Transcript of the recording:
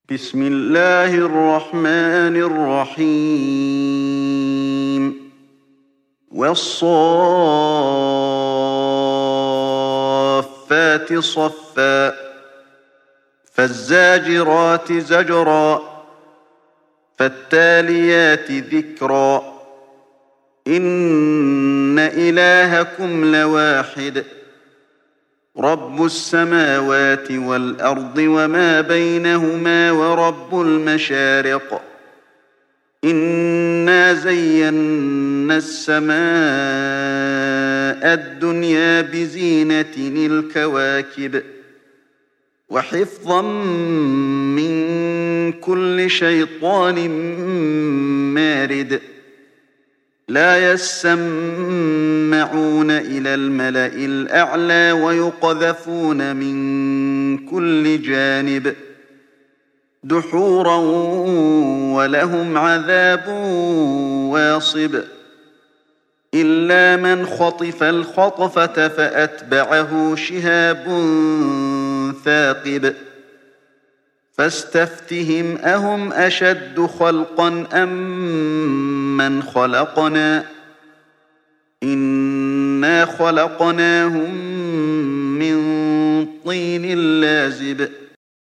بسم الله الرحمن الرحيم والصافات صفا فالزاجرات زجرا فالتاليات ذكرا إن إلهكم لواحد رب السماوات والأرض وما بينهما ورب المشارق إنا زينا السماء الدنيا بزينة الكواكب وحفظا من كل شيطان مارد لا يسمعون إلى الملأ الأعلى ويقذفون من كل جانب دحورا ولهم عذاب واصب إلا من خطف الخطفة فأتبعه شهاب ثاقب فاستفتهم أهم أشد خلقا أم من خلقنا إنا خلقناهم من طين لازب